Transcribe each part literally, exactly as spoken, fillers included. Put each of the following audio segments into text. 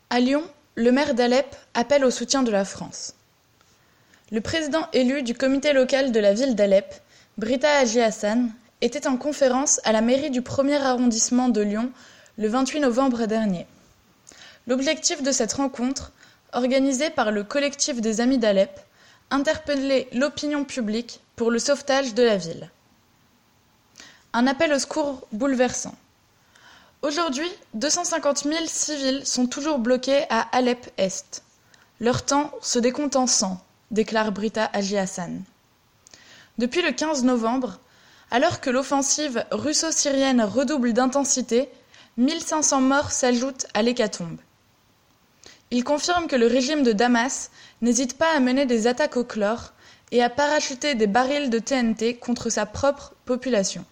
À Lyon, le maire d'Alep appelle au soutien de la France. Le président élu du comité local de la ville d'Alep, Britta Haji Hassan, était en conférence à la mairie du premier arrondissement de Lyon le vingt-huit novembre dernier. L'objectif de cette rencontre, organisée par le collectif des Amis d'Alep, interpellait l'opinion publique pour le sauvetage de la ville. Un appel au secours bouleversant. Aujourd'hui, deux cent cinquante mille civils sont toujours bloqués à Alep-Est. Leur temps se décompte en cent, déclare Britta Haji Hassan. Depuis le quinze novembre, alors que l'offensive russo-syrienne redouble d'intensité, mille cinq cents morts s'ajoutent à l'hécatombe. Il confirme que le régime de Damas n'hésite pas à mener des attaques au chlore et à parachuter des barils de T N T contre sa propre population.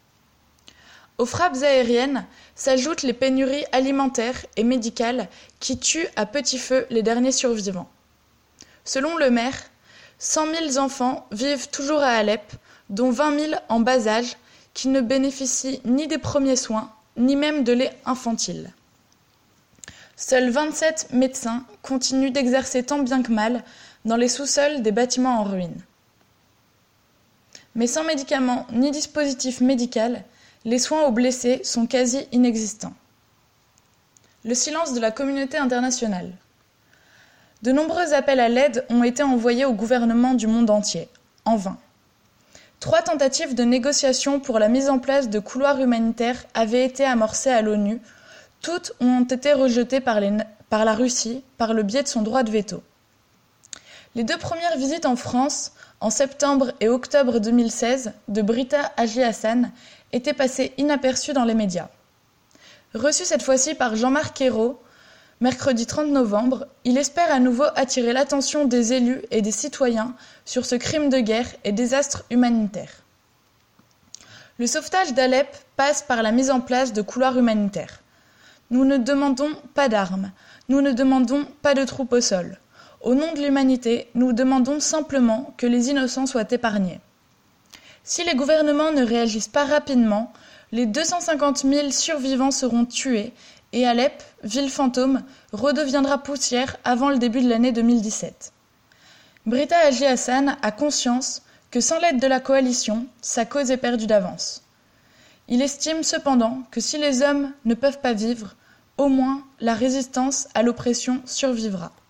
Aux frappes aériennes s'ajoutent les pénuries alimentaires et médicales qui tuent à petit feu les derniers survivants. Selon le maire, cent mille enfants vivent toujours à Alep, dont vingt mille en bas âge, qui ne bénéficient ni des premiers soins, ni même de lait infantile. Seuls vingt-sept médecins continuent d'exercer tant bien que mal dans les sous-sols des bâtiments en ruine. Mais sans médicaments ni dispositif médical, les soins aux blessés sont quasi inexistants. Le silence de la communauté internationale. De nombreux appels à l'aide ont été envoyés au gouvernement du monde entier, en vain. Trois tentatives de négociation pour la mise en place de couloirs humanitaires avaient été amorcées à l'ONU. Toutes ont été rejetées par, les, par la Russie par le biais de son droit de veto. Les deux premières visites en France, en septembre et octobre deux mille seize, de Britta Haji Hassan, étaient passées inaperçues dans les médias. Reçu cette fois-ci par Jean-Marc Ayrault, mercredi trente novembre, il espère à nouveau attirer l'attention des élus et des citoyens sur ce crime de guerre et désastre humanitaire. Le sauvetage d'Alep passe par la mise en place de couloirs humanitaires. Nous ne demandons pas d'armes, nous ne demandons pas de troupes au sol. Au nom de l'humanité, nous demandons simplement que les innocents soient épargnés. Si les gouvernements ne réagissent pas rapidement, les deux cent cinquante mille survivants seront tués et Alep, ville fantôme, redeviendra poussière avant le début de l'année deux mille dix-sept. Britta Haji Hassan a conscience que sans l'aide de la coalition, sa cause est perdue d'avance. Il estime cependant que si les hommes ne peuvent pas vivre, au moins la résistance à l'oppression survivra.